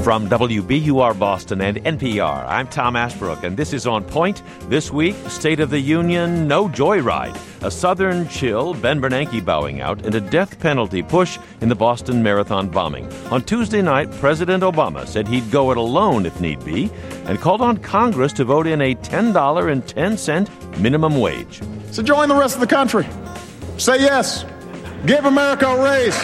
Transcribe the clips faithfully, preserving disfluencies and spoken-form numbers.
From W B U R Boston and N P R, I'm Tom Ashbrook, and this is On Point. This week, State of the Union, no joyride. A Southern chill, Ben Bernanke bowing out, and a death penalty push in the Boston Marathon bombing. On Tuesday night, President Obama said he'd go it alone if need be, and called on Congress to vote in a ten dollars and ten cents minimum wage. So join the rest of the country. Say yes. Give America a raise.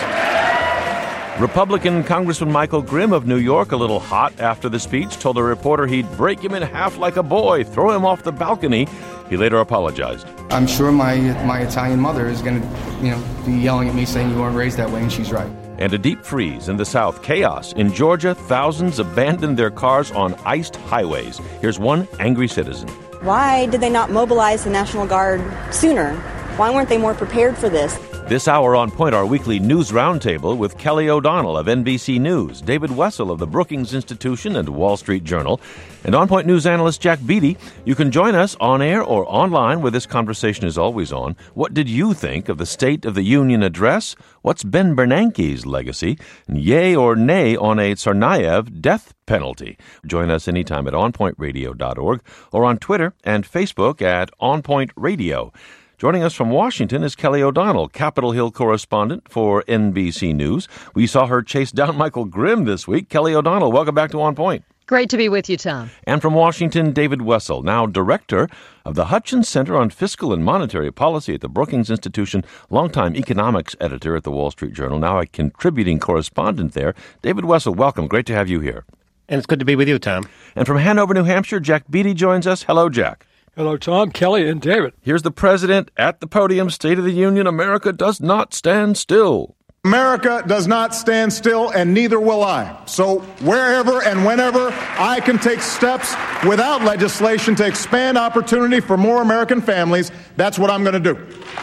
Republican Congressman Michael Grimm of New York, a little hot after the speech, told a reporter he'd break him in half like a boy, throw him off the balcony. He later apologized. I'm sure my my Italian mother is going to, you know, be yelling at me saying you weren't raised that way, and she's right. And a deep freeze in the South. Chaos. In Georgia, thousands abandoned their cars on iced highways. Here's one angry citizen. Why did they not mobilize the National Guard sooner? Why weren't they more prepared for this? This hour on Point, our weekly news roundtable with Kelly O'Donnell of N B C News, David Wessel of the Brookings Institution and Wall Street Journal, and On Point news analyst Jack Beatty. You can join us on air or online, where this conversation is always on. What did you think of the State of the Union address? What's Ben Bernanke's legacy? And yay or nay on a Tsarnaev death penalty? Join us anytime at on point radio dot org or on Twitter and Facebook at On Point Radio. Joining us from Washington is Kelly O'Donnell, Capitol Hill correspondent for N B C News. We saw her chase down Michael Grimm this week. Kelly O'Donnell, welcome back to On Point. Great to be with you, Tom. And from Washington, David Wessel, now director of the Hutchins Center on Fiscal and Monetary Policy at the Brookings Institution, longtime economics editor at the Wall Street Journal, now a contributing correspondent there. David Wessel, welcome. Great to have you here. And it's good to be with you, Tom. And from Hanover, New Hampshire, Jack Beatty joins us. Hello, Jack. Hello, Tom, Kelly, and David. Here's the president at the podium. State of the Union. America does not stand still. America does not stand still, and neither will I. So wherever and whenever I can take steps without legislation to expand opportunity for more American families, that's what I'm going to do.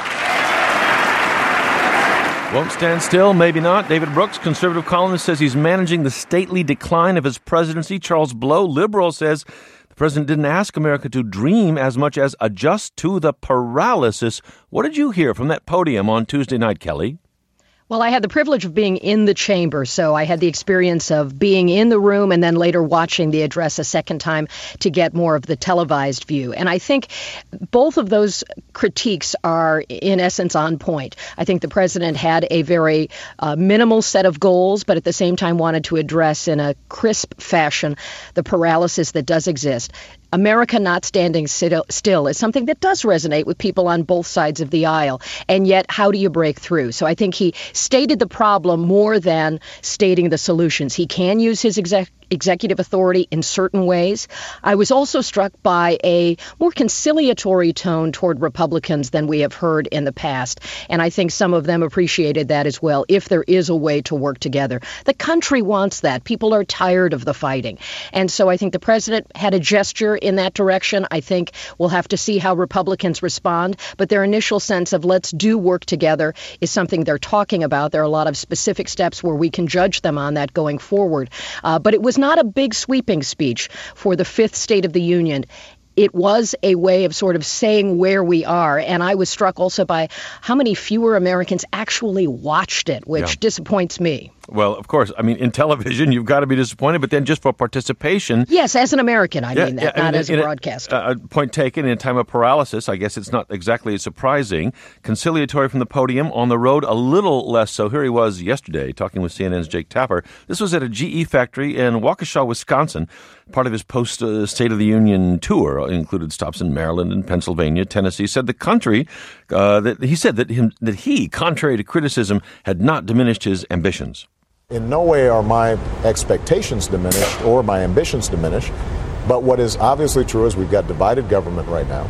Won't stand still, maybe not. David Brooks, conservative columnist, says he's managing the stately decline of his presidency. Charles Blow, liberal, says the president didn't ask America to dream as much as adjust to the paralysis. What did you hear from that podium on Tuesday night, Kelly? Well, I had the privilege of being in the chamber, so I had the experience of being in the room and then later watching the address a second time to get more of the televised view. And I think both of those critiques are, in essence, on point. I think the president had a very uh, minimal set of goals, but at the same time wanted to address in a crisp fashion the paralysis that does exist. America not standing still is something that does resonate with people on both sides of the aisle. And yet, how do you break through? So I think he stated the problem more than stating the solutions. He can use his exec- executive authority in certain ways. I was also struck by a more conciliatory tone toward Republicans than we have heard in the past. And I think some of them appreciated that as well, if there is a way to work together. The country wants that. People are tired of the fighting. And so I think the president had a gesture in that direction. I think we'll have to see how Republicans respond. But their initial sense of let's do work together is something they're talking about. There are a lot of specific steps where we can judge them on that going forward. Uh, but it was not a big sweeping speech for the fifth State of the Union. It was a way of sort of saying where we are. And I was struck also by how many fewer Americans actually watched it, which yeah. disappoints me. Well, of course, I mean, in television, you've got to be disappointed, but then just for participation. Yes, as an American, I yeah, mean that, yeah, not and, as and, a broadcaster. Uh, point taken. In a time of paralysis, I guess it's not exactly surprising. Conciliatory from the podium, on the road a little less so. Here he was yesterday talking with C N N's Jake Tapper. This was at a G E factory in Waukesha, Wisconsin. Part of his post-State of the Union tour included stops in Maryland and Pennsylvania, Tennessee. Said the country, uh, that he said that him, that he, contrary to criticism, had not diminished his ambitions. In no way are my expectations diminished or my ambitions diminished, but what is obviously true is we've got divided government right now.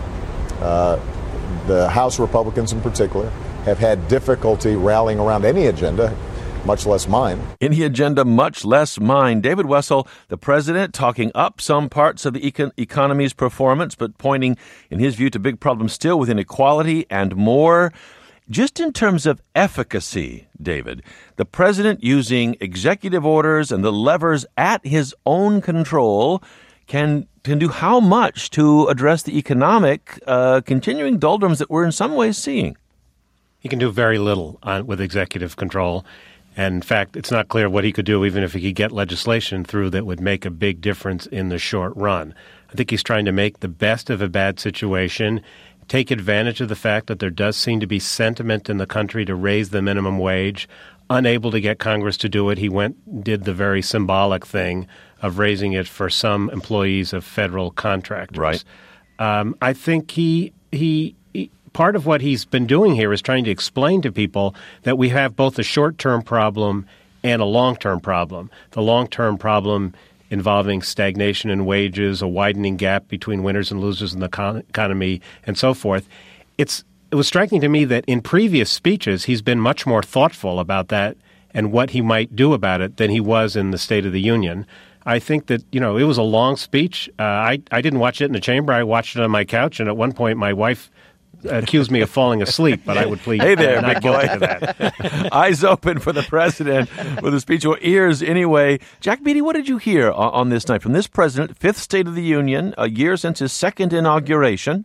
Uh, the House Republicans in particular have had difficulty rallying around any agenda, much less mine. Any agenda, much less mine. David Wessel, the president, talking up some parts of the econ- economy's performance, but pointing, in his view, to big problems still with inequality and more. Just in terms of efficacy, David, the president using executive orders and the levers at his own control can can do how much to address the economic uh, continuing doldrums that we're in some ways seeing? He can do very little on, with executive control. And in fact, it's not clear what he could do even if he could get legislation through that would make a big difference in the short run. I think he's trying to make the best of a bad situation, take advantage of the fact that there does seem to be sentiment in the country to raise the minimum wage. Unable to get Congress to do it, he went and did the very symbolic thing of raising it for some employees of federal contractors. Right. Um, I think he he. Part of what he's been doing here is trying to explain to people that we have both a short-term problem and a long-term problem. The long-term problem involving stagnation in wages, a widening gap between winners and losers in the con- economy, and so forth. It's it was striking to me that in previous speeches he's been much more thoughtful about that and what he might do about it than he was in the State of the Union. I think that, you know, it was a long speech. Uh, I, I didn't watch it in the chamber. I watched it on my couch, and at one point my wife accused me of falling asleep, but I would plead hey there, not big guilty boy. to that. Eyes open for the president with a speech, or ears anyway. Jack Beatty, what did you hear on, on this night from this president, fifth State of the Union, a year since his second inauguration?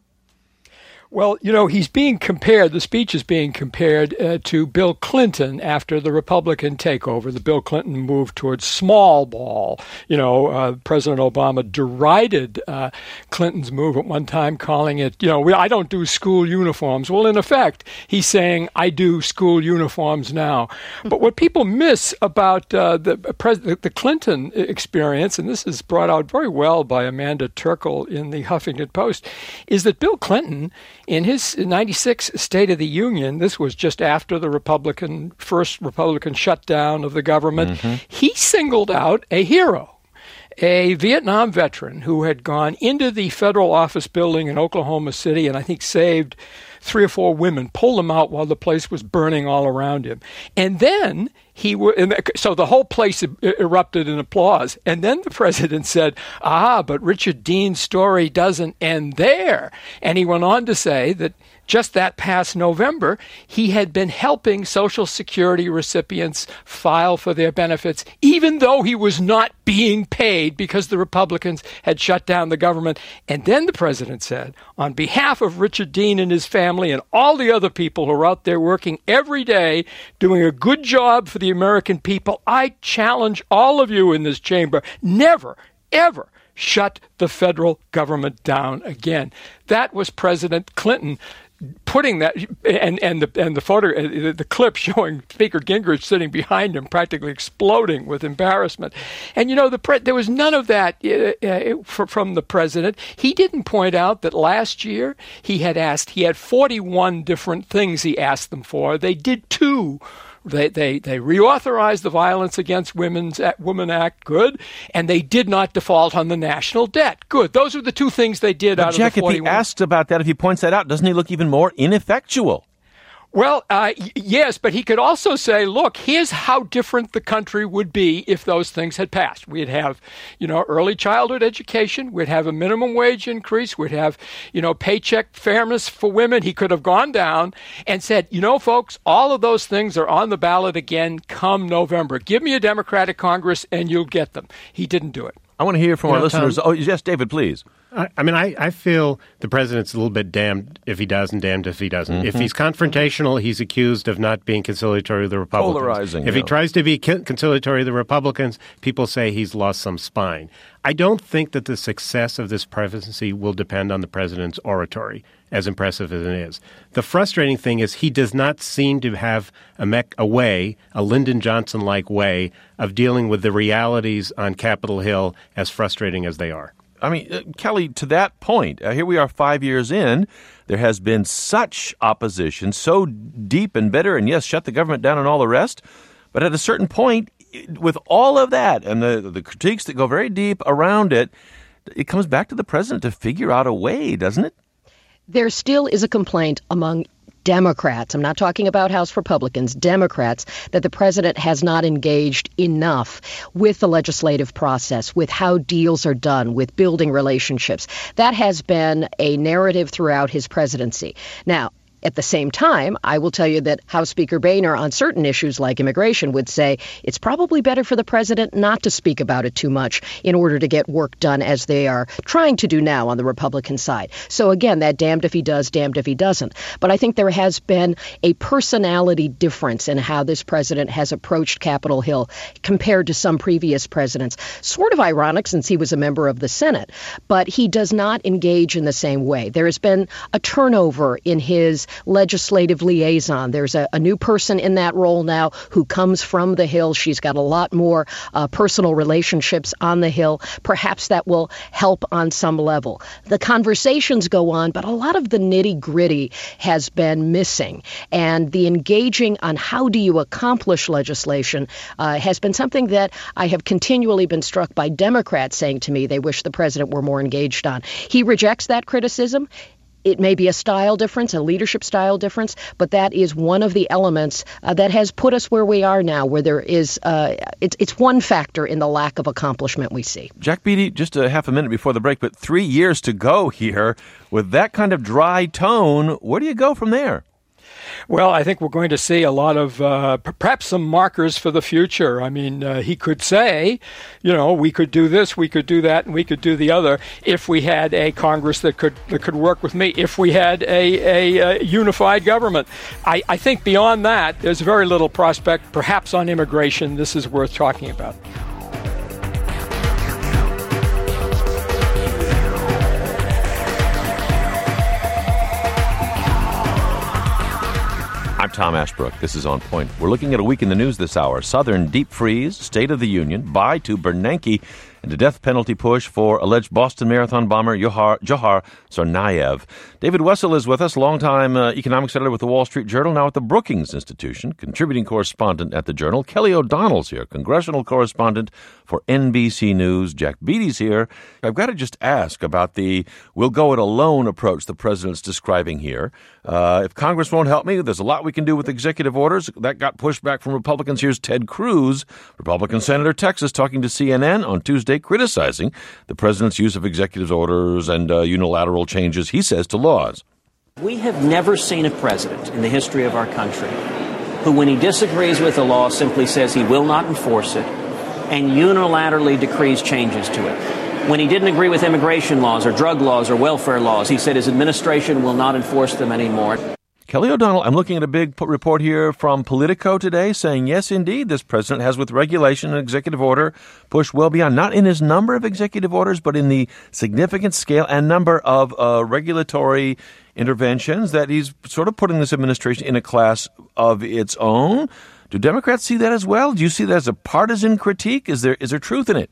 Well, you know, he's being compared, the speech is being compared uh, to Bill Clinton after the Republican takeover. The Bill Clinton move towards small ball. You know, uh, President Obama derided uh, Clinton's move at one time, calling it, you know, we, I don't do school uniforms. Well, in effect, he's saying, I do school uniforms now. But what people miss about uh, the, pres- the Clinton experience, and this is brought out very well by Amanda Turkle in the Huffington Post, is that Bill Clinton, in his ninety-six State of the Union, this was just after the Republican, first Republican shutdown of the government, mm-hmm. he singled out a hero, a Vietnam veteran who had gone into the federal office building in Oklahoma City and I think saved three or four women, pulled them out while the place was burning all around him. And then he w- so the whole place e- erupted in applause. And then the president said, ah, but Richard Dean's story doesn't end there. And he went on to say that just that past November, he had been helping Social Security recipients file for their benefits, even though he was not being paid because the Republicans had shut down the government. And then the president said, on behalf of Richard Dean and his family and all the other people who are out there working every day, doing a good job for the American people, I challenge all of you in this chamber, never, ever shut the federal government down again. That was President Clinton putting that, and and the and the photo, the clip showing Speaker Gingrich sitting behind him, practically exploding with embarrassment. And you know, the pre- there was none of that uh, uh, from the president. He didn't point out that last year he had asked, he had forty-one different things he asked them for. They did two. They, they they reauthorized the Violence Against Women's Women Act, good, and they did not default on the national debt, good. Those are the two things they did but out Jack, of the forty-one. If he asks about that, if he points that out, doesn't he look even more ineffectual? Well, uh, y- yes, but he could also say, look, here's how different the country would be if those things had passed. We'd have, you know, early childhood education. We'd have a minimum wage increase. We'd have, you know, paycheck fairness for women. He could have gone down and said, you know, folks, all of those things are on the ballot again come November. Give me a Democratic Congress and you'll get them. He didn't do it. I want to hear from you our know, listeners. Tom, oh, yes, David, please. I, I mean, I, I feel the president's a little bit damned if he does and damned if he doesn't. Mm-hmm. If he's confrontational, he's accused of not being conciliatory with the Republicans. Polarizing. If yeah. he tries to be conciliatory with the Republicans, people say he's lost some spine. I don't think that the success of this presidency will depend on the president's oratory, as impressive as it is. The frustrating thing is he does not seem to have a, mech- a way, a Lyndon Johnson-like way, of dealing with the realities on Capitol Hill, as frustrating as they are. I mean, uh, Kelly, to that point, uh, here we are five years in. There has been such opposition, so deep and bitter, and yes, shut the government down and all the rest. But at a certain point, with all of that and the, the critiques that go very deep around it, it comes back to the president to figure out a way, doesn't it? There still is a complaint among Democrats, I'm not talking about House Republicans, Democrats, that the president has not engaged enough with the legislative process, with how deals are done, with building relationships. That has been a narrative throughout his presidency. Now, At the same time, I will tell you that House Speaker Boehner on certain issues like immigration would say it's probably better for the president not to speak about it too much in order to get work done as they are trying to do now on the Republican side. So again, that damned if he does, damned if he doesn't. But I think there has been a personality difference in how this president has approached Capitol Hill compared to some previous presidents. Sort of ironic since he was a member of the Senate, but he does not engage in the same way. There has been a turnover in his legislative liaison. There's a, a new person in that role now who comes from the Hill. She's got a lot more uh, personal relationships on the Hill. Perhaps that will help on some level. The conversations go on, but a lot of the nitty-gritty has been missing. And the engaging on how do you accomplish legislation uh, has been something that I have continually been struck by Democrats saying to me they wish the president were more engaged on. He rejects that criticism. It may be a style difference, a leadership style difference, but that is one of the elements uh, that has put us where we are now, where there is, uh, it's, it's one factor in the lack of accomplishment we see. Jack Beatty, just a half a minute before the break, but three years to go here. With that kind of dry tone, where do you go from there? Well, I think we're going to see a lot of uh, perhaps some markers for the future. I mean, uh, he could say, you know, we could do this, we could do that, and we could do the other if we had a Congress that could that could work with me, if we had a, a, a unified government. I, I think beyond that, there's very little prospect. Perhaps on immigration, this is worth talking about. I'm Tom Ashbrook. This is On Point. We're looking at a week in the news this hour. Southern deep freeze, State of the Union, bye to Bernanke, and a death penalty push for alleged Boston Marathon bomber Johar, Johar Tsarnaev. David Wessel is with us, longtime uh, economics editor with the Wall Street Journal, now at the Brookings Institution, contributing correspondent at the Journal. Kelly O'Donnell's here, congressional correspondent for N B C News. Jack Beatty's here. I've got to just ask about the we'll go it alone approach the president's describing here. Uh, if Congress won't help me, there's a lot we can do with executive orders. That got pushed back from Republicans. Here's Ted Cruz, Republican Senator, Texas, talking to C N N on Tuesday, criticizing the president's use of executive orders and uh, unilateral changes, he says, to laws. We have never seen a president in the history of our country who, when he disagrees with a law, simply says he will not enforce it and unilaterally decrees changes to it. When he didn't agree with immigration laws or drug laws or welfare laws, he said his administration will not enforce them anymore. Kelly O'Donnell, I'm looking at a big report here from Politico today saying, yes, indeed, this president has, with regulation and executive order, pushed well beyond, not in his number of executive orders, but in the significant scale and number of uh, regulatory interventions, that he's sort of putting this administration in a class of its own. Do Democrats see that as well? Do you see that as a partisan critique? Is there is there truth in it?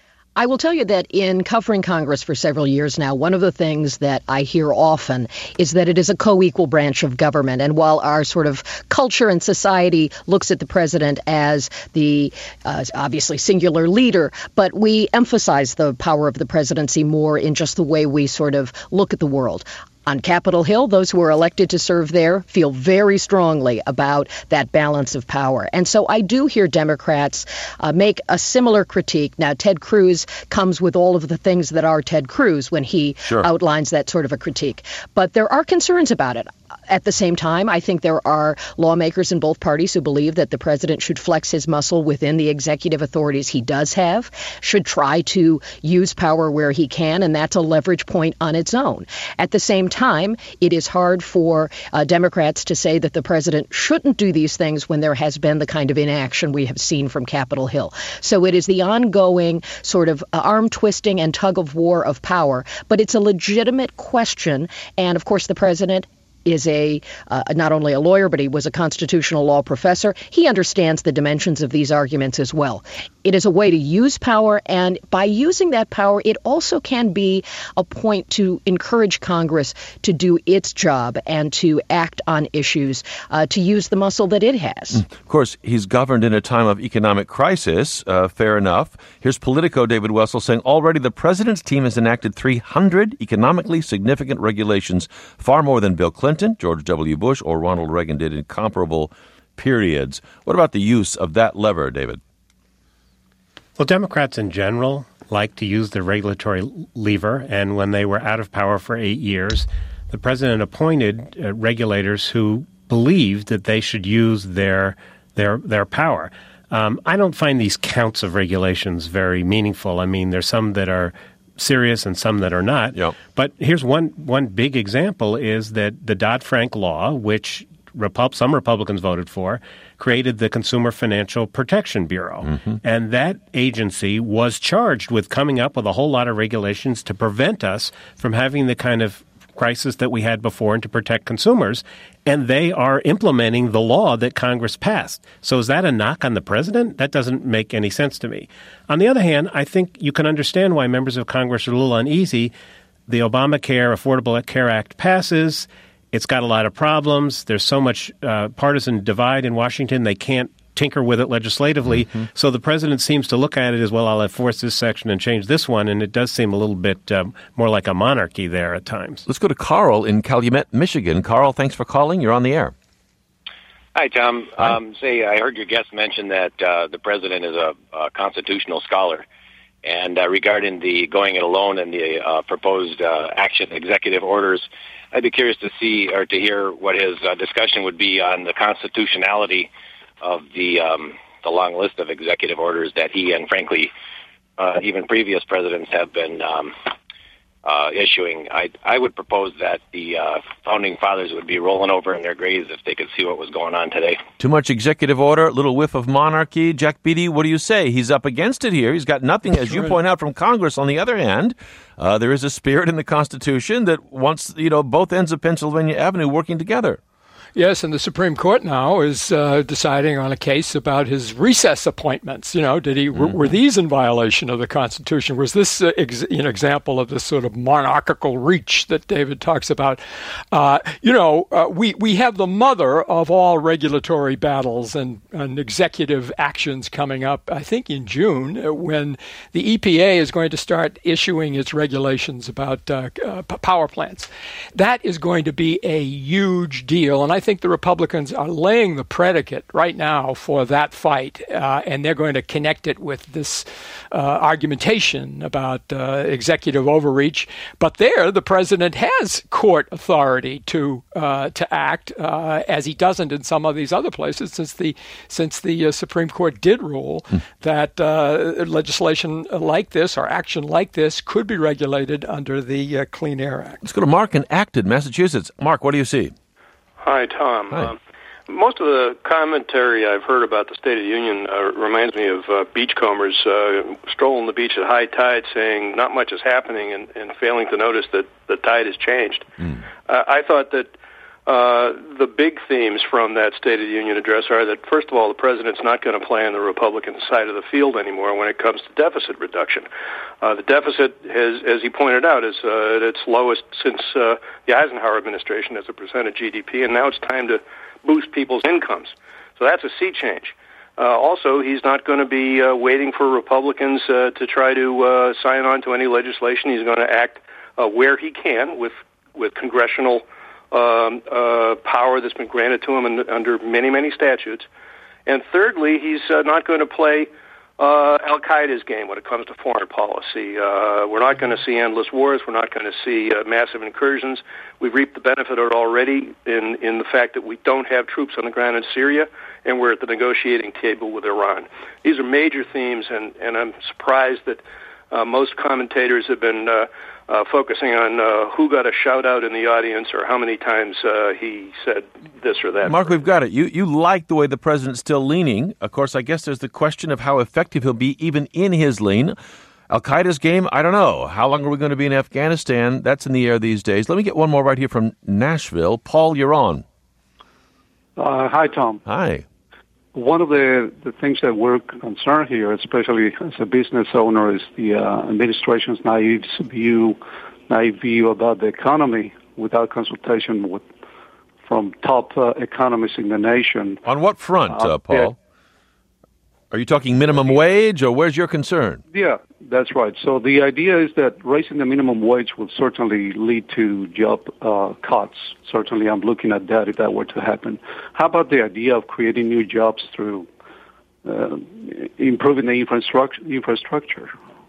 I will tell you that in covering Congress for several years now, one of the things that I hear often is that it is a co-equal branch of government. And while our sort of culture and society looks at the president as the uh, obviously singular leader, but we emphasize the power of the presidency more in just the way we sort of look at the world. On Capitol Hill, those who are elected to serve there feel very strongly about that balance of power. And so I do hear Democrats uh, make a similar critique. Now, Ted Cruz comes with all of the things that are Ted Cruz when he sure. outlines that sort of a critique. But there are concerns about it. At the same time, I think there are lawmakers in both parties who believe that the president should flex his muscle within the executive authorities he does have, should try to use power where he can, and that's a leverage point on its own. At the same time, it is hard for uh, Democrats to say that the president shouldn't do these things when there has been the kind of inaction we have seen from Capitol Hill. So it is the ongoing sort of uh, arm twisting and tug of war of power, but it's a legitimate question. And of course, the president is a uh, not only a lawyer, but he was a constitutional law professor. He understands the dimensions of these arguments as well. It is a way to use power, and by using that power, it also can be a point to encourage Congress to do its job and to act on issues, uh, to use the muscle that it has. Of course, he's governed in a time of economic crisis, uh, fair enough. Here's Politico, David Wessel, saying already the president's team has enacted three hundred economically significant regulations, far more than Bill Clinton, George W. Bush, or Ronald Reagan did in comparable periods. What about the use of that lever, David? Well, Democrats in general like to use the regulatory lever, and when they were out of power for eight years, the president appointed uh, regulators who believed that they should use their their their power. Um, I don't find these counts of regulations very meaningful. I mean, there's some that are serious and some that are not. Yep. But here's one one big example is that the Dodd-Frank law, which Repub- some Republicans voted for, created the Consumer Financial Protection Bureau. Mm-hmm. And that agency was charged with coming up with a whole lot of regulations to prevent us from having the kind of crisis that we had before and to protect consumers. And they are implementing the law that Congress passed. So is that a knock on the president? That doesn't make any sense to me. On the other hand, I think you can understand why members of Congress are a little uneasy. The Obamacare Affordable Care Act passes. It's got a lot of problems. There's so much uh, partisan divide in Washington, they can't tinker with it legislatively. Mm-hmm. So the president seems to look at it as, well, I'll enforce this section and change this one, and it does seem a little bit um, more like a monarchy there at times. Let's go to Carl in Calumet, Michigan. Carl, thanks for calling. You're on the air. Hi, Tom. Hi. Um, say, I heard your guest mention that uh, the president is a, a constitutional scholar. And uh, regarding the going it alone and the uh, proposed uh, action executive orders, I'd be curious to see or to hear what his uh, discussion would be on the constitutionality of the um, the long list of executive orders that he and, frankly, uh, even previous presidents have been um, uh, issuing. I I would propose that the uh, founding fathers would be rolling over in their graves if they could see what was going on today. Too much executive order, little whiff of monarchy. Jack Beatty, what do you say? He's up against it here. He's got nothing, as you point out, from Congress. On the other hand, uh, there is a spirit in the Constitution that wants, you know, both ends of Pennsylvania Avenue working together. Yes, and the Supreme Court now is uh, deciding on a case about his recess appointments. You know, did he mm-hmm. were these in violation of the Constitution? Was this uh, ex- an example of this sort of monarchical reach that David talks about? Uh, you know, uh, we we have the mother of all regulatory battles and, and executive actions coming up. I think in June, uh, when the E P A is going to start issuing its regulations about uh, uh, power plants. That is going to be a huge deal, and I I think the Republicans are laying the predicate right now for that fight, uh, and they're going to connect it with this uh, argumentation about uh, executive overreach. But there, the president has court authority to uh, to act, uh, as he doesn't in some of these other places, since the since the uh, Supreme Court did rule hmm. that uh, legislation like this or action like this could be regulated under the uh, Clean Air Act. Let's go to Mark in Acton, Massachusetts. Mark, what do you see? Hi, Tom. Hi. Um, most of the commentary I've heard about the State of the Union uh, reminds me of uh, beachcombers uh, strolling the beach at high tide saying not much is happening and, and failing to notice that the tide has changed. Mm. Uh, I thought that uh, the big themes from that State of the Union address are that, first of all, the president's not going to play on the Republican side of the field anymore when it comes to deficit reduction. Uh, the deficit, has, as he pointed out, is uh, at its lowest since uh, the Eisenhower administration as a percent of G D P, and now it's time to boost people's incomes. So that's a sea change. Uh, also, he's not going to be uh, waiting for Republicans uh, to try to uh, sign on to any legislation. He's going to act uh, where he can with with congressional um, uh, power that's been granted to him in, under many, many statutes. And thirdly, he's uh, not going to play uh, Al-Qaeda's game when it comes to foreign policy. Uh, we're not going to see endless wars. We're not going to see uh, massive incursions. We've reaped the benefit of it already in, in the fact that we don't have troops on the ground in Syria, and we're at the negotiating table with Iran. These are major themes, and, and I'm surprised that uh, most commentators have been uh, uh, focusing on uh, who got a shout-out in the audience or how many times uh, he said this or that. Mark, we've got it. You you like the way the president's still leaning. Of course, I guess there's the question of how effective he'll be even in his lean. Al-Qaeda's game, I don't know. How long are we going to be in Afghanistan? That's in the air these days. Let me get one more right here from Nashville. Paul, you're on. Uh, hi, Tom. Hi. One of the, the things that we're concerned here, especially as a business owner, is the uh, administration's naive view, naive view about the economy without consultation with from top uh, economists in the nation. On what front, uh, Paul? Yeah. Are you talking minimum wage, or where's your concern? Yeah, that's right. So the idea is that raising the minimum wage will certainly lead to job uh, cuts. Certainly, I'm looking at that if that were to happen. How about the idea of creating new jobs through uh, improving the infrastructure? infrastructure?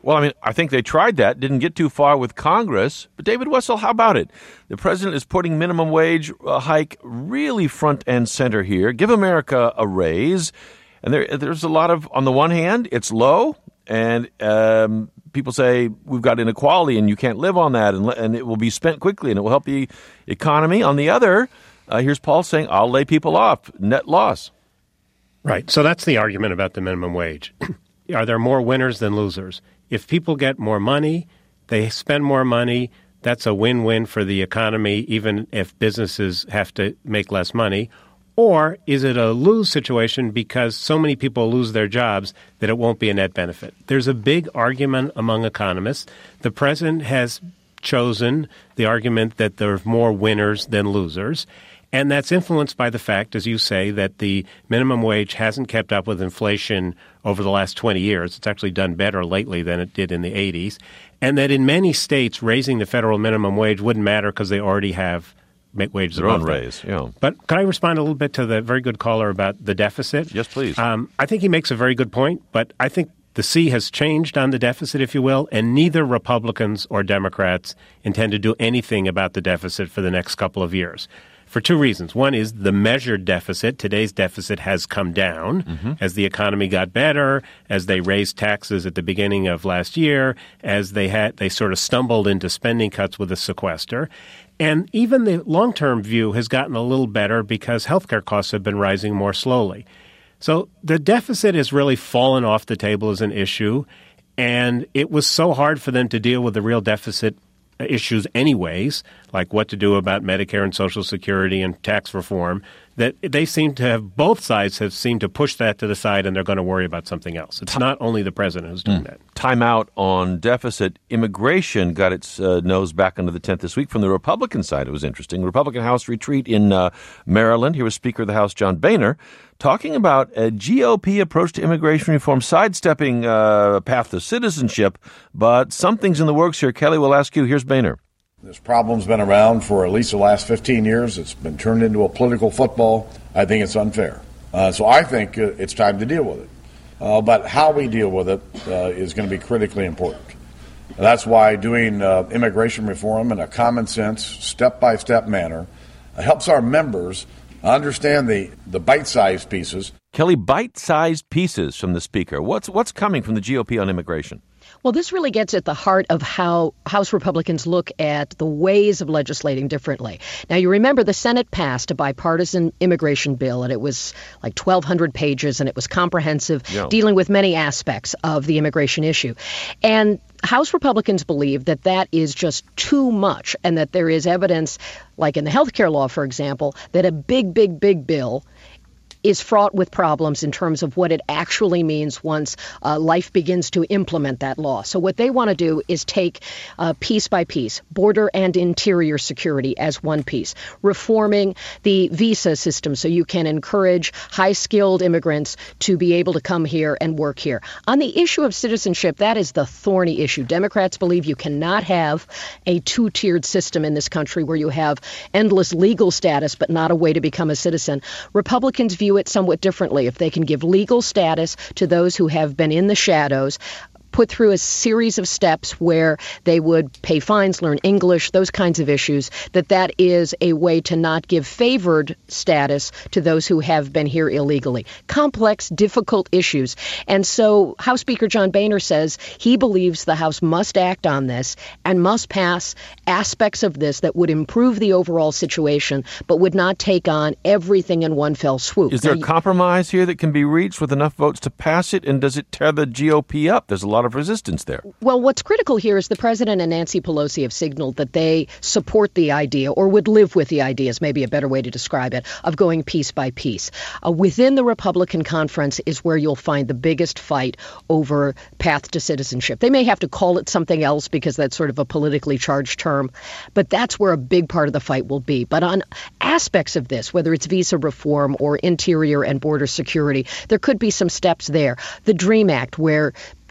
Well, I mean, I think they tried that, didn't get too far with Congress. But David Wessel, how about it? The president is putting minimum wage uh, hike really front and center here. Give America a raise. And there, there's a lot of, on the one hand, it's low, and um, people say we've got inequality and you can't live on that, and, and it will be spent quickly and it will help the economy. On the other, uh, here's Paul saying, I'll lay people off, net loss. Right. So that's the argument about the minimum wage. Are there more winners than losers? If people get more money, they spend more money, that's a win-win for the economy, even if businesses have to make less money. Or is it a lose situation because so many people lose their jobs that it won't be a net benefit? There's a big argument among economists. The president has chosen the argument that there are more winners than losers. And that's influenced by the fact, as you say, that the minimum wage hasn't kept up with inflation over the last twenty years. It's actually done better lately than it did in the eighties. And that in many states, raising the federal minimum wage wouldn't matter because they already have wages their above own them. raise. Yeah. But can I respond a little bit to the very good caller about the deficit? Yes, please. Um, I think he makes a very good point, but I think the sea has changed on the deficit, if you will, and neither Republicans or Democrats intend to do anything about the deficit for the next couple of years. For two reasons. One is the measured deficit. Today's deficit has come down mm-hmm. as the economy got better, as they raised taxes at the beginning of last year, as they had they sort of stumbled into spending cuts with the sequester. And even the long-term view has gotten a little better because healthcare costs have been rising more slowly. So the deficit has really fallen off the table as an issue, and it was so hard for them to deal with the real deficit issues anyways, like what to do about Medicare and Social Security and tax reform, that they seem to have, both sides have seemed to push that to the side and they're going to worry about something else. It's not only the president who's doing mm. that. Time out on deficit. Immigration got its uh, nose back under the tent this week from the Republican side. It was interesting. Republican House retreat in uh, Maryland. Here was Speaker of the House John Boehner talking about a G O P approach to immigration reform, sidestepping uh, a path to citizenship, but something's in the works here. Kelly, we'll ask you. Here's Boehner. This problem's been around for at least the last fifteen years. It's been turned into a political football. I think it's unfair. Uh, so I think uh, it's time to deal with it. Uh, but how we deal with it uh, is going to be critically important. And that's why doing uh, immigration reform in a common sense, step-by-step manner uh, helps our members understand the, the bite-sized pieces. Kelly, bite-sized pieces from the Speaker. What's what's coming from the G O P on immigration? Well, this really gets at the heart of how House Republicans look at the ways of legislating differently. Now, you remember the Senate passed a bipartisan immigration bill, and it was like twelve hundred pages, and it was comprehensive, yeah. dealing with many aspects of the immigration issue. And House Republicans believe that that is just too much, and that there is evidence, like in the health care law, for example, that a big, big, big bill is fraught with problems in terms of what it actually means once uh, life begins to implement that law. So what they want to do is take uh, piece by piece, border and interior security as one piece, reforming the visa system so you can encourage high-skilled immigrants to be able to come here and work here. On the issue of citizenship, that is the thorny issue. Democrats believe you cannot have a two-tiered system in this country where you have endless legal status but not a way to become a citizen. Republicans view it somewhat differently. If they can give legal status to those who have been in the shadows, put through a series of steps where they would pay fines, learn English, those kinds of issues, that that is a way to not give favored status to those who have been here illegally. Complex, difficult issues. And so House Speaker John Boehner says he believes the House must act on this and must pass aspects of this that would improve the overall situation, but would not take on everything in one fell swoop. Is there now, a compromise here that can be reached with enough votes to pass it? And does it tear the G O P up? There's a lot of resistance there. Well, what's critical here is the president and Nancy Pelosi have signaled that they support the idea, or would live with the idea is maybe a better way to describe it, of going piece by piece. Uh, within the Republican conference is where you'll find the biggest fight over path to citizenship. They may have to call it something else because that's sort of a politically charged term, but that's where a big part of the fight will be. But on aspects of this, whether it's visa reform or interior and border security, there could be some steps there. The DREAM Act, where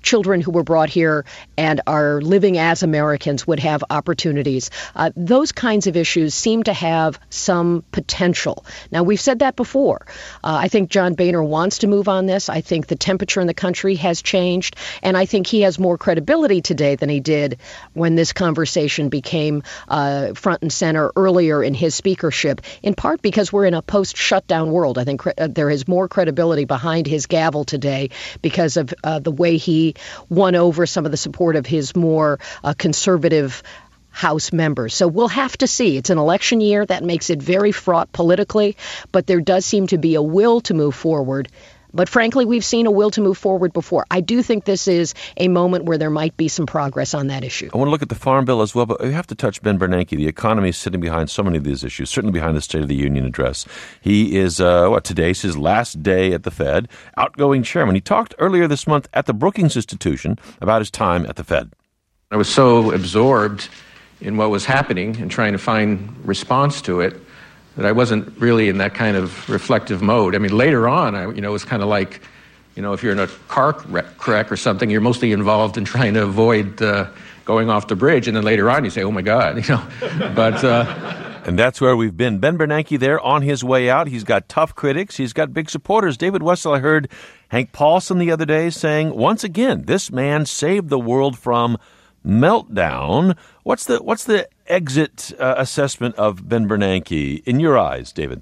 children who were brought here and are living as Americans would have opportunities. Uh, those kinds of issues seem to have some potential. Now, we've said that before. Uh, I think John Boehner wants to move on this. I think the temperature in the country has changed, and I think he has more credibility today than he did when this conversation became uh, front and center earlier in his speakership, in part because we're in a post-shutdown world. I think cre- uh, there is more credibility behind his gavel today because of uh, the way he won over some of the support of his more uh, conservative House members. So we'll have to see. It's an election year. That makes it very fraught politically, but there does seem to be a will to move forward. But frankly, we've seen a will to move forward before. I do think this is a moment where there might be some progress on that issue. I want to look at the Farm Bill as well, but we have to touch Ben Bernanke. The economy is sitting behind so many of these issues, certainly behind the State of the Union address. He is, uh, what, today's his last day at the Fed, outgoing chairman. He talked earlier this month at the Brookings Institution about his time at the Fed. I was so absorbed in what was happening and trying to find response to it that I wasn't really in that kind of reflective mode. I mean, later on, I, you know, it was kind of like, you know, if you're in a car wreck or something, you're mostly involved in trying to avoid uh, going off the bridge, and then later on you say, oh my God, you know. But uh, and that's where we've been. Ben Bernanke there on his way out. He's got tough critics. He's got big supporters. David Wessel, I heard Hank Paulson the other day saying, once again, this man saved the world from meltdown. What's the what's the exit uh, assessment of Ben Bernanke in your eyes, David?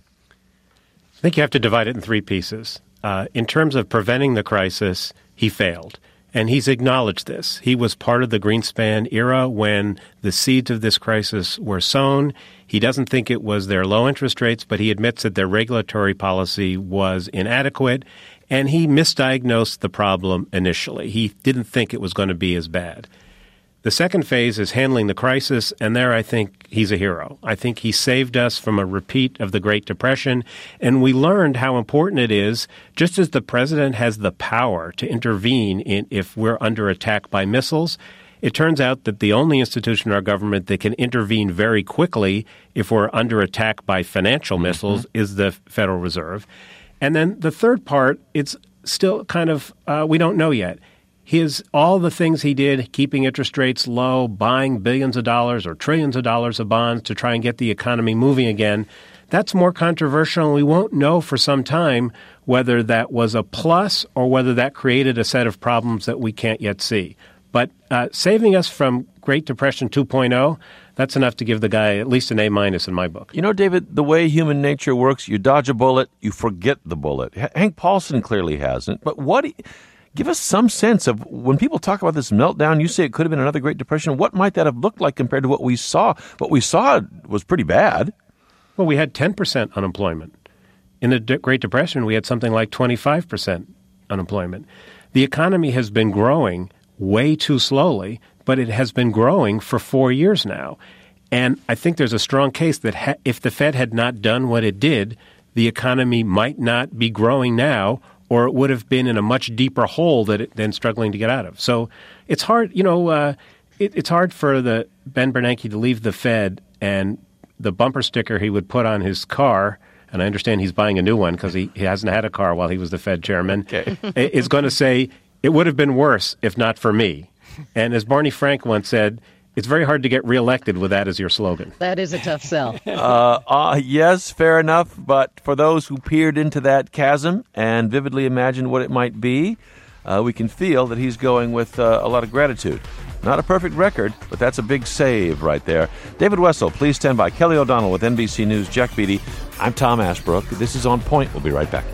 I think you have to divide it in three pieces. Uh, in terms of preventing the crisis, he failed. And he's acknowledged this. He was part of the Greenspan era when the seeds of this crisis were sown. He doesn't think it was their low interest rates, but he admits that their regulatory policy was inadequate. And he misdiagnosed the problem initially. He didn't think it was going to be as bad. The second phase is handling the crisis, and there I think he's a hero. I think he saved us from a repeat of the Great Depression, and we learned how important it is, just as the president has the power to intervene in, if we're under attack by missiles. It turns out that the only institution in our government that can intervene very quickly if we're under attack by financial mm-hmm. missiles is the Federal Reserve. And then the third part, it's still kind of, uh, we don't know yet. His all the things he did, keeping interest rates low, buying billions of dollars or trillions of dollars of bonds to try and get the economy moving again, that's more controversial, and we won't know for some time whether that was a plus or whether that created a set of problems that we can't yet see. But uh, saving us from Great Depression two point oh, that's enough to give the guy at least an A minus in my book. You know, David, the way human nature works, you dodge a bullet, you forget the bullet. H- Hank Paulson clearly hasn't. But what... Do you, Give us some sense of when people talk about this meltdown, you say it could have been another Great Depression. What might that have looked like compared to what we saw? What we saw was pretty bad. Well, we had ten percent unemployment. In the Great Depression, we had something like twenty-five percent unemployment. The economy has been growing way too slowly, but it has been growing for four years now. And I think there's a strong case that ha- if the Fed had not done what it did, the economy might not be growing now, or it would have been in a much deeper hole that it, than struggling to get out of. So it's hard, you know, uh, it, it's hard for the Ben Bernanke to leave the Fed, and the bumper sticker he would put on his car, and I understand he's buying a new one because he, he hasn't had a car while he was the Fed chairman, okay. is going to say, it would have been worse if not for me. And as Barney Frank once said, it's very hard to get reelected with that as your slogan. That is a tough sell. uh, uh, yes, fair enough. But for those who peered into that chasm and vividly imagined what it might be, uh, we can feel that he's going with uh, a lot of gratitude. Not a perfect record, but that's a big save right there. David Wessel, please stand by. Kelly O'Donnell with N B C News, Jack Beatty. I'm Tom Ashbrook. This is On Point. We'll be right back.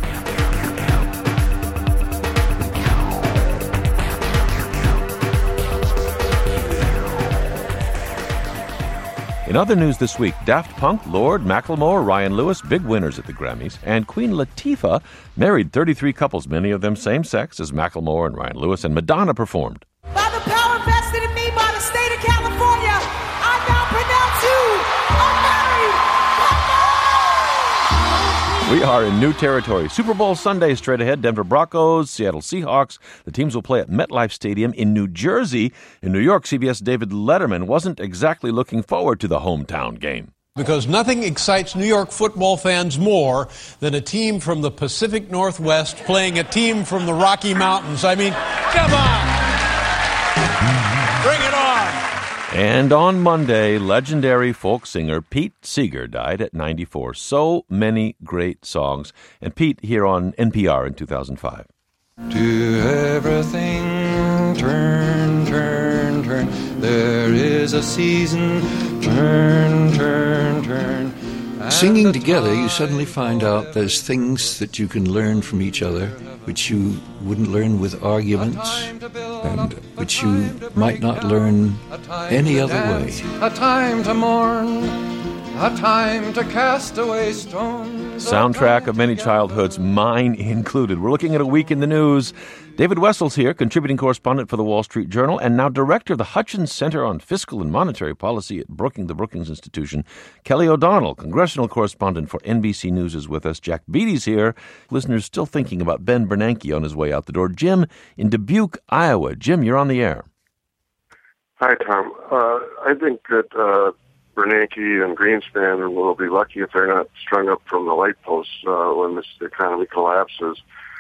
In other news this week, Daft Punk, Lorde, Macklemore, Ryan Lewis, big winners at the Grammys, and Queen Latifah married thirty-three couples, many of them same-sex, as Macklemore and Ryan Lewis, and Madonna performed. By the power vested in me by the state of California, I now pronounce you a married couple! We are in new territory. Super Bowl Sunday straight ahead. Denver Broncos, Seattle Seahawks. The teams will play at MetLife Stadium in New Jersey. In New York, C B S' David Letterman wasn't exactly looking forward to the hometown game. Because nothing excites New York football fans more than a team from the Pacific Northwest playing a team from the Rocky Mountains. I mean, come on! Bring it on! And on Monday, legendary folk singer Pete Seeger died at ninety-four. So many great songs. And Pete here on N P R in two thousand five. To everything, turn, turn, turn. There is a season, turn, turn, turn. Singing together, you suddenly find out there's things that you can learn from each other which you wouldn't learn with arguments and which you might not learn any other way. A time to mourn, a time to cast away stones. Soundtrack of many childhoods, mine included. We're looking at a week in the news. David Wessel's here, contributing correspondent for the Wall Street Journal and now director of the Hutchins Center on Fiscal and Monetary Policy at Brookings, the Brookings Institution. Kelly O'Donnell, congressional correspondent for N B C News, is with us. Jack Beatty's here. Listeners still thinking about Ben Bernanke on his way out the door. Jim in Dubuque, Iowa. Jim, you're on the air. Hi, Tom. Uh, I think that uh, Bernanke and Greenspan will be lucky if they're not strung up from the light posts uh, when this economy collapses.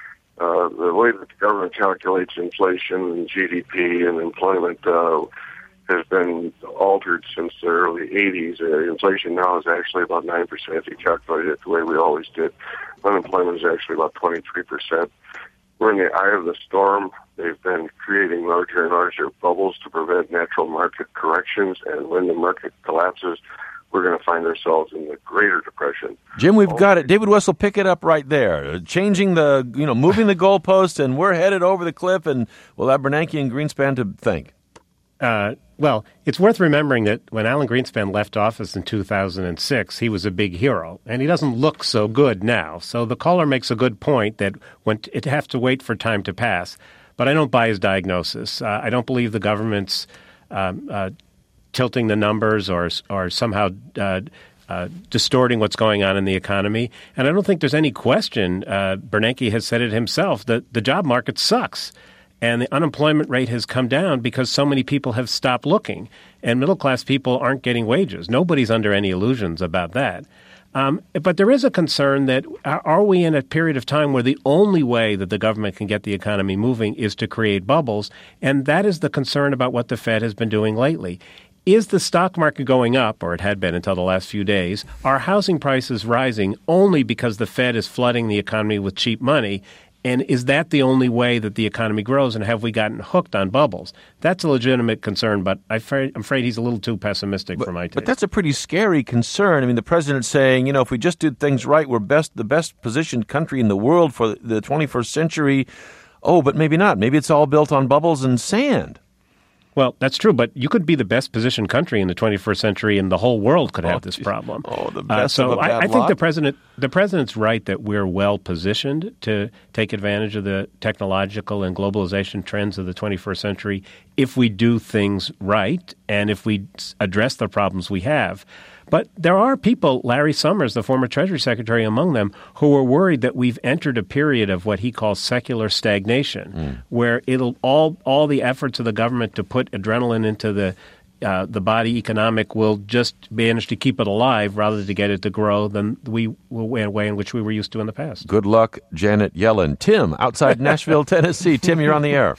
Uh, the way that the government calculates inflation and G D P and employment uh, has been altered since the early eighties. Uh, inflation now is actually about nine percent if you calculate it the way we always did. Unemployment is actually about twenty-three percent. We're in the eye of the storm. They've been creating larger and larger bubbles to prevent natural market corrections, and when the market collapses, we're going to find ourselves in the Greater Depression. Jim, we've got it. David Wessel, pick it up right there. Changing the, you know, moving the goalpost, and we're headed over the cliff, and we'll have Bernanke and Greenspan to thank. Uh, well, it's worth remembering that when Alan Greenspan left office in two thousand six, he was a big hero, and he doesn't look so good now. So the caller makes a good point that when it have to wait for time to pass. But I don't buy his diagnosis. Uh, I don't believe the government's um, uh, tilting the numbers or or somehow uh, uh, distorting what's going on in the economy. And I don't think there's any question, uh, Bernanke has said it himself, that the job market sucks. And the unemployment rate has come down because so many people have stopped looking. And middle-class people aren't getting wages. Nobody's under any illusions about that. Um, but there is a concern that are we in a period of time where the only way that the government can get the economy moving is to create bubbles? And that is the concern about what the Fed has been doing lately. Is the stock market going up, or it had been until the last few days? Are housing prices rising only because the Fed is flooding the economy with cheap money? And is that the only way that the economy grows? And have we gotten hooked on bubbles? That's a legitimate concern, but I'm afraid, I'm afraid he's a little too pessimistic but, for my taste. But that's a pretty scary concern. I mean, the president's saying, you know, if we just did things right, we're best the best positioned country in the world for the twenty-first century. Oh, but maybe not. Maybe it's all built on bubbles and sand. Well, that's true, but you could be the best positioned country in the twenty-first century, and the whole world could have oh, this problem. Oh, the best uh, so of a bad I, I think lot. the president, the president's right that we're well positioned to take advantage of the technological and globalization trends of the twenty-first century if we do things right and if we address the problems we have. But there are people, Larry Summers, the former Treasury Secretary, among them, who are worried that we've entered a period of what he calls secular stagnation, mm. where it'll all all the efforts of the government to put adrenaline into the uh, the body economic will just manage to keep it alive rather than to get it to grow than we way in which we were used to in the past. Good luck, Janet Yellen. Tim, outside Nashville, Tennessee. Tim, you're on the air.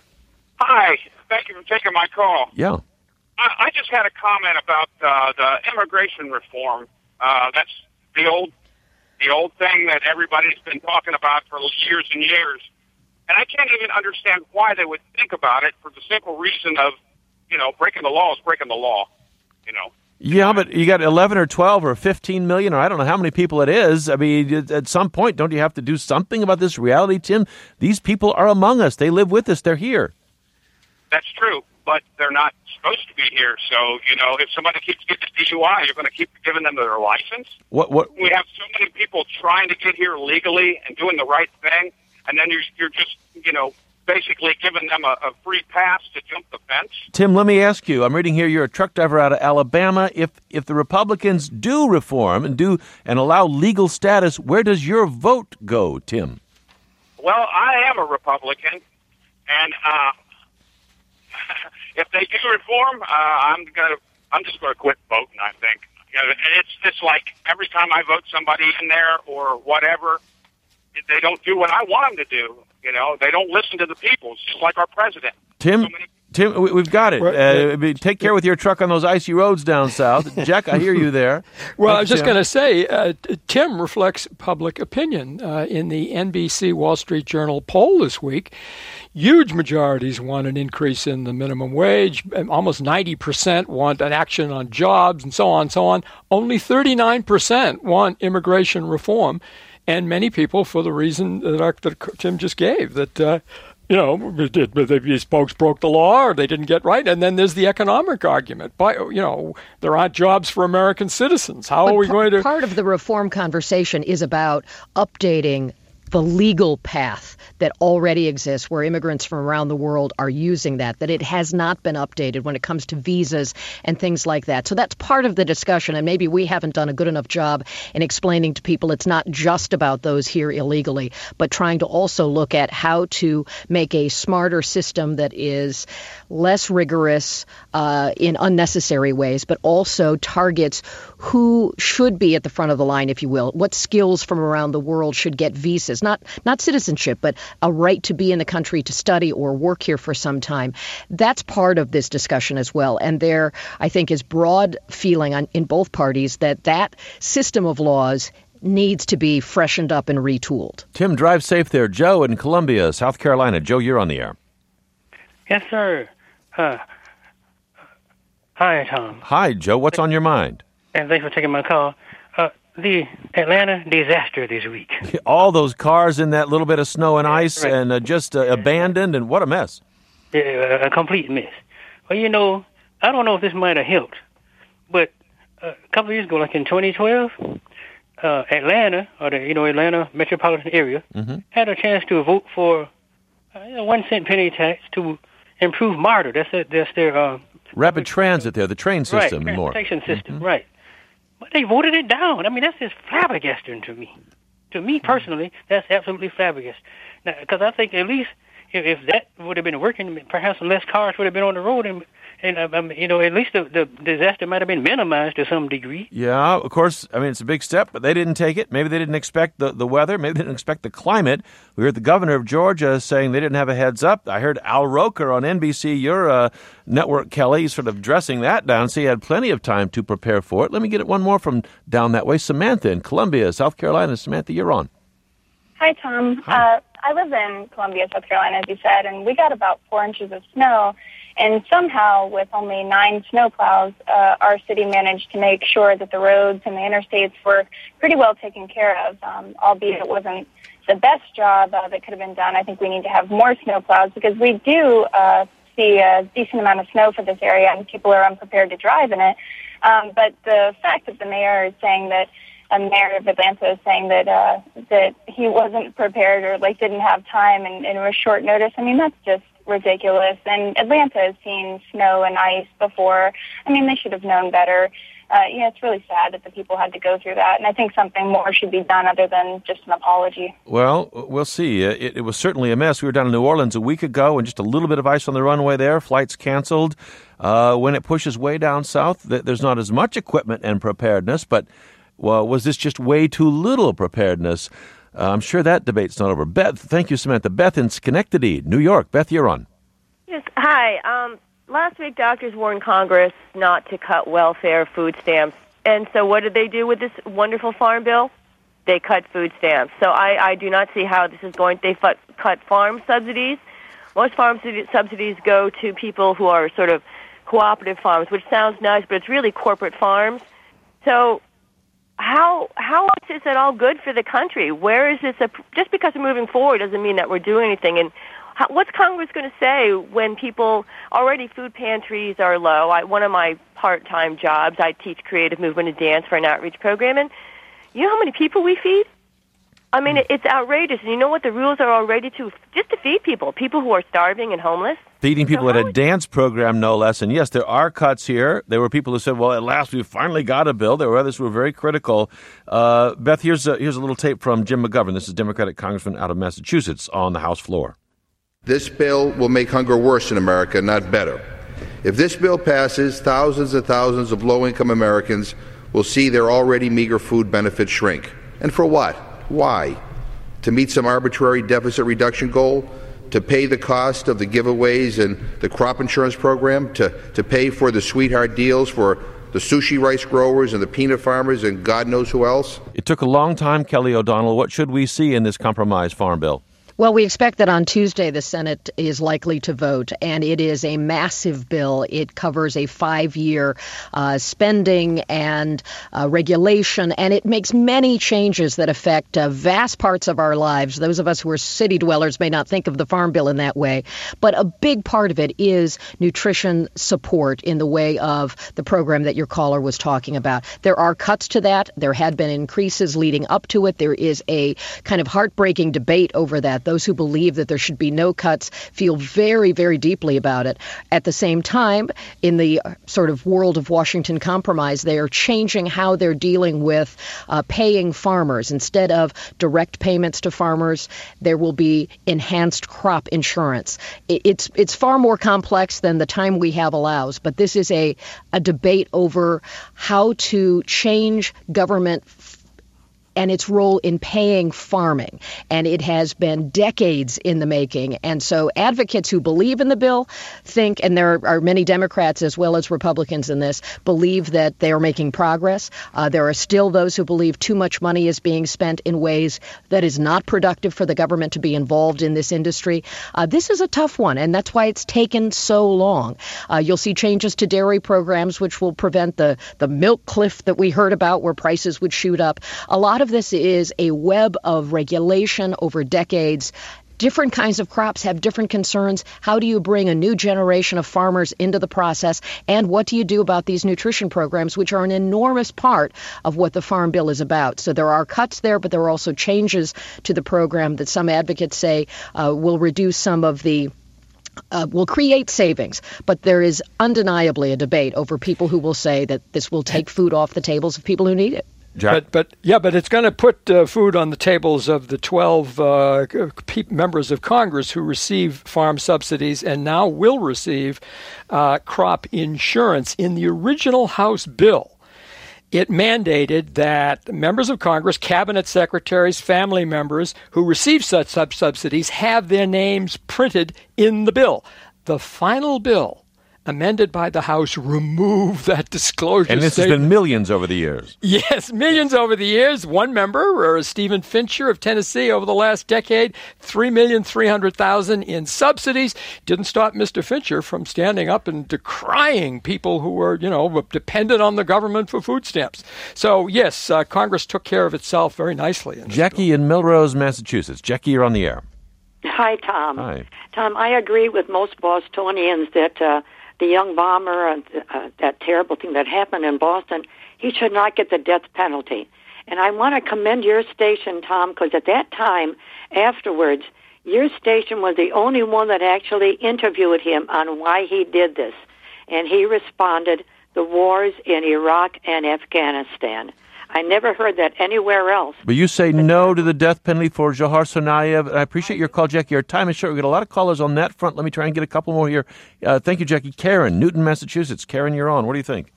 Hi. Thank you for taking my call. Yeah. I just had a comment about uh, the immigration reform. Uh, that's the old, the old thing that everybody's been talking about for years and years. And I can't even understand why they would think about it for the simple reason of, you know, breaking the law is breaking the law, you know. Yeah, but you got eleven or twelve or fifteen million, or I don't know how many people it is. I mean, at some point, don't you have to do something about this reality, Tim? These people are among us. They live with us. They're here. That's true, but they're not supposed to be here. So, you know, if somebody keeps getting a D U I, you're going to keep giving them their license? What? What? We have so many people trying to get here legally and doing the right thing, and then you're, you're just, you know, basically giving them a, a free pass to jump the fence. Tim, let me ask you. I'm reading here you're a truck driver out of Alabama. If if the Republicans do reform and do and allow legal status, where does your vote go, Tim? Well, I am a Republican, and uh, if they do reform, uh, I'm gonna I'm just going to quit voting. I think. You know, it's just like every time I vote somebody in there or whatever, they don't do what I want them to do. You know, they don't listen to the people. It's just like our president. Tim, So many- Tim, we- we've got it. Uh, take care with your truck on those icy roads down south. Jack, I hear you there. Well, Thank I was you, just Tim. going to say, uh, Tim reflects public opinion. Uh, in the N B C Wall Street Journal poll this week, huge majorities want an increase in the minimum wage. Almost ninety percent want an action on jobs and so on and so on. Only thirty-nine percent want immigration reform. And many people, for the reason that, our, that Tim just gave, that, uh, you know, these folks broke the law or they didn't get right. And then there's the economic argument. But, you know, there aren't jobs for American citizens. How But are we p- going to... Part of the reform conversation is about updating the legal path that already exists, where immigrants from around the world are using that, that it has not been updated when it comes to visas and things like that. So that's part of the discussion, and maybe we haven't done a good enough job in explaining to people it's not just about those here illegally, but trying to also look at how to make a smarter system that is less rigorous uh, in unnecessary ways, but also targets who should be at the front of the line, if you will. What skills from around the world should get visas? Not not citizenship, but a right to be in the country to study or work here for some time. That's part of this discussion as well. And there, I think, is broad feeling on, in both parties that that system of laws needs to be freshened up and retooled. Tim, drive safe there. Joe in Columbia, South Carolina. Joe, you're on the air. Yes, sir. Uh, hi, Tom. Hi, Joe. What's on your mind? And thanks for taking my call. Uh, the Atlanta disaster this week. All those cars in that little bit of snow and ice right. and uh, just uh, abandoned, and what a mess. Yeah, a complete mess. Well, you know, I don't know if this might have helped, but uh, a couple of years ago, like in twenty twelve, uh, Atlanta, or the you know Atlanta metropolitan area, mm-hmm. had a chance to vote for a one cent penny tax to improve MARTA. That's a, that's their uh, rapid transit there, the train system, right, and more. transportation system, Mm-hmm. right? But they voted it down. I mean, that's just flabbergasting to me. To me personally, that's absolutely flabbergasting. Now, because I think at least if, if that would have been working, perhaps less cars would have been on the road, and and um, you know, at least the, the disaster might have been minimized to some degree. Yeah, of course. I mean, it's a big step, but they didn't take it. Maybe they didn't expect the, the weather. Maybe they didn't expect the climate. We heard the governor of Georgia saying they didn't have a heads up. I heard Al Roker on N B C, your uh, network, Kelly, sort of dressing that down, so he had plenty of time to prepare for it. Let me get it one more from down that way. Samantha in Columbia, South Carolina. Samantha, you're on. Hi, Tom. Hi. Uh, I live in Columbia, South Carolina, as you said, and we got about four inches of snow. And somehow, with only nine snowplows, uh, our city managed to make sure that the roads and the interstates were pretty well taken care of, um, albeit it wasn't the best job uh, that could have been done. I think we need to have more snowplows because we do uh, see a decent amount of snow for this area, and people are unprepared to drive in it. Um, but the fact that the mayor is saying that a mayor of Atlanta is saying that uh, that he wasn't prepared or like didn't have time and, and it was short notice. I mean, that's just ridiculous. And Atlanta has seen snow and ice before. I mean, they should have known better. Uh, yeah, it's really sad that the people had to go through that. And I think something more should be done other than just an apology. Well, we'll see. Uh, It, it was certainly a mess. We were down in New Orleans a week ago, and just a little bit of ice on the runway there. Flights canceled. Uh, when it pushes way down south, th- there's not as much equipment and preparedness, but well, was this just way too little preparedness? Uh, I'm sure that debate's not over. Beth, thank you, Samantha. Beth in Schenectady, New York. Beth, you're on. Yes, hi. Um, last week, doctors warned Congress not to cut welfare food stamps. And so what did they do with this wonderful farm bill? They cut food stamps. So I, I do not see how this is going. They fu- cut farm subsidies. Most farm subsidies go to people who are sort of cooperative farms, which sounds nice, but it's really corporate farms. So How how is this at all good for the country? Where is this? A, just because we're moving forward doesn't mean that we're doing anything. And how, what's Congress going to say when people already food pantries are low? I, one of my part-time jobs, I teach creative movement and dance for an outreach program, and you know how many people we feed? I mean, it's outrageous. And you know what the rules are already to just to feed people, people who are starving and homeless. Feeding people so at a dance program, no less. And yes, there are cuts here. There were people who said, well, at last we finally got a bill. There were others who were very critical. Uh, Beth, here's a, here's a little tape from Jim McGovern. This is Democratic Congressman out of Massachusetts on the House floor. This bill will make hunger worse in America, not better. If this bill passes, thousands and thousands of low-income Americans will see their already meager food benefits shrink. And for what? Why? To meet some arbitrary deficit reduction goal? To pay the cost of the giveaways and the crop insurance program? To, to pay for the sweetheart deals for the sushi rice growers and the peanut farmers and God knows who else? It took a long time, Kelly O'Donnell. What should we see in this compromise farm bill? Well, we expect that on Tuesday the Senate is likely to vote, and it is a massive bill. It covers a five-year uh, spending and uh, regulation, and it makes many changes that affect uh, vast parts of our lives. Those of us who are city dwellers may not think of the Farm Bill in that way, but a big part of it is nutrition support in the way of the program that your caller was talking about. There are cuts to that. There had been increases leading up to it. There is a kind of heartbreaking debate over that. Those who believe that there should be no cuts feel very, very deeply about it. At the same time, in the sort of world of Washington compromise, they are changing how they're dealing with uh, paying farmers. Instead of direct payments to farmers, there will be enhanced crop insurance. It's it's far more complex than the time we have allows, but this is a, a debate over how to change government and its role in paying farming. And it has been decades in the making. And so advocates who believe in the bill think, and there are many Democrats as well as Republicans in this, believe that they are making progress. Uh, there are still those who believe too much money is being spent in ways that is not productive for the government to be involved in this industry. Uh, this is a tough one, and that's why it's taken so long. Uh, you'll see changes to dairy programs, which will prevent the, the milk cliff that we heard about where prices would shoot up. A lot of this is a web of regulation over decades. Different kinds of crops have different concerns. How do you bring a new generation of farmers into the process? And what do you do about these nutrition programs, which are an enormous part of what the Farm Bill is about? So there are cuts there, but there are also changes to the program that some advocates say uh, will reduce some of the Uh, will create savings, but there is undeniably a debate over people who will say that this will take food off the tables of people who need it. Jack? But, but yeah, but it's going to put uh, food on the tables of the twelve uh, pe- members of Congress who receive farm subsidies and now will receive uh, crop insurance. In the original House bill, it mandated that members of Congress, cabinet secretaries, family members who receive such sub- subsidies have their names printed in the bill. The final bill, amended by the House, removed that disclosure And this statement. has been millions over the years. Yes, millions over the years. One member, or Stephen Fincher of Tennessee, over the last decade, three million three hundred thousand dollars in subsidies. Didn't stop Mister Fincher from standing up and decrying people who were, you know, dependent on the government for food stamps. So, yes, uh, Congress took care of itself very nicely. In Jackie in Melrose, Massachusetts. Jackie, you're on the air. Hi, Tom. Hi. Tom, I agree with most Bostonians that uh, the young bomber, and uh, that terrible thing that happened in Boston, he should not get the death penalty. And I want to commend your station, Tom, because at that time, afterwards, your station was the only one that actually interviewed him on why he did this. And he responded, the wars in Iraq and Afghanistan. I never heard that anywhere else. But you say no to the death penalty for Zohar Tsarnaev. I appreciate your call, Jackie. Our time is short. We've got a lot of callers on that front. Let me try and get a couple more here. Uh, thank you, Jackie. Karen, Newton, Massachusetts. Karen, you're on. What do you think?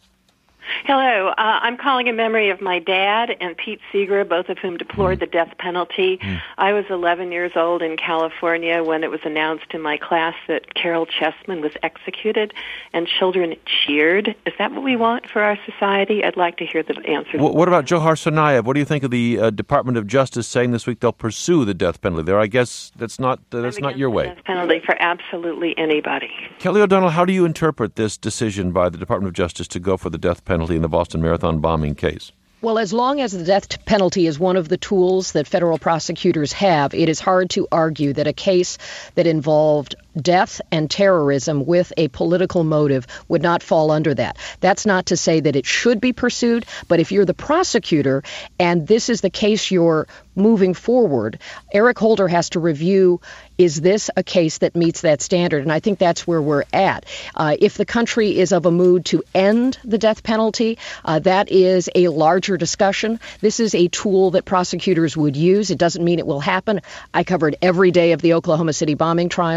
Hello. Uh, I'm calling in memory of my dad and Pete Seeger, both of whom deplored mm. the death penalty. Mm. I was eleven years old in California when it was announced in my class that Carol Chessman was executed, and children cheered. Is that what we want for our society? I'd like to hear the answer. What, what about Zohar Tsarnaev? What do you think of the uh, Department of Justice saying this week they'll pursue the death penalty there? I guess that's not uh, that's not your way. Death penalty for absolutely anybody. Kelly O'Donnell, how do you interpret this decision by the Department of Justice to go for the death penalty in the Boston Marathon bombing case? Well, as long as the death penalty is one of the tools that federal prosecutors have, it is hard to argue that a case that involved death and terrorism with a political motive would not fall under that. That's not to say that it should be pursued, but if you're the prosecutor and this is the case you're moving forward, Eric Holder has to review, is this a case that meets that standard? And I think that's where we're at. Uh, if the country is of a mood to end the death penalty, uh, that is a larger discussion. This is a tool that prosecutors would use. It doesn't mean it will happen. I covered every day of the Oklahoma City bombing trials,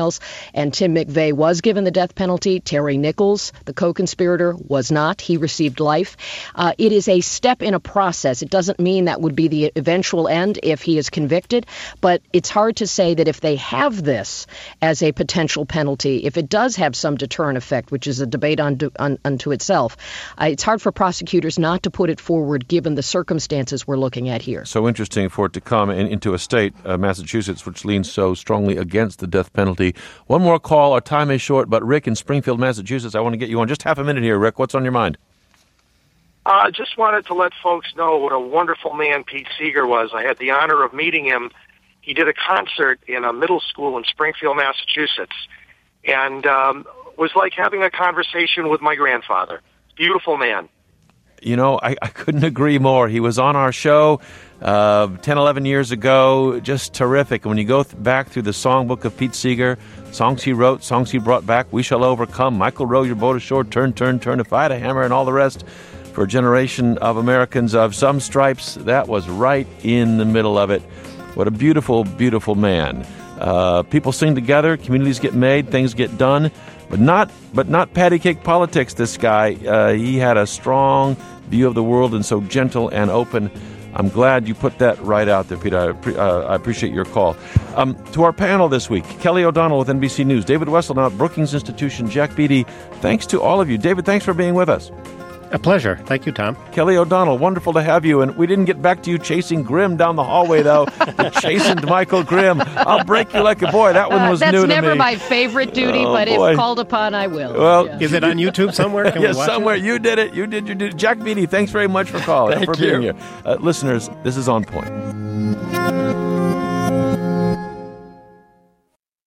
and Tim McVeigh was given the death penalty. Terry Nichols, the co-conspirator, was not. He received life. Uh, it is a step in a process. It doesn't mean that would be the eventual end if he is convicted, but it's hard to say that if they have this as a potential penalty, if it does have some deterrent effect, which is a debate unto, un, unto itself, uh, it's hard for prosecutors not to put it forward given the circumstances we're looking at here. So interesting for it to come in, into a state, uh, Massachusetts, which leans so strongly against the death penalty. One more call. Our time is short, but Rick in Springfield, Massachusetts, I want to get you on. Just half a minute here, Rick. What's on your mind? I uh, just wanted to let folks know what a wonderful man Pete Seeger was. I had the honor of meeting him. He did a concert in a middle school in Springfield, Massachusetts, and um, was like having a conversation with my grandfather. Beautiful man. You know, I, I couldn't agree more. He was on our show uh, ten, eleven years ago. Just terrific. When you go th- back through the songbook of Pete Seeger, songs he wrote, songs he brought back, We Shall Overcome, Michael, Row Your Boat Ashore, Turn, Turn, Turn, If I Had a Hammer, and all the rest, for a generation of Americans of some stripes, that was right in the middle of it. What a beautiful, beautiful man. Uh, people sing together, communities get made, things get done, but not but not patty cake politics, this guy. Uh, he had a strong view of the world and so gentle and open. I'm glad you put that right out there, Peter. I, pre- uh, I appreciate your call. Um, to our panel this week, Kelly O'Donnell with N B C News, David Wessel now at Brookings Institution, Jack Beatty. Thanks to all of you. David, thanks for being with us. A pleasure. Thank you, Tom. Kelly O'Donnell, wonderful to have you. And we didn't get back to you chasing Grimm down the hallway, though. The chastened Michael Grimm. I'll break you like a boy. That one was uh, new to me. That's never my favorite duty, oh, but boy. if called upon, I will. Well, yeah. Is it on YouTube somewhere? Can yes, we watch somewhere. it? You did it. You did. You did. Jack Beatty, thanks very much for calling. Thank for being you. here. Uh, listeners, this is On Point.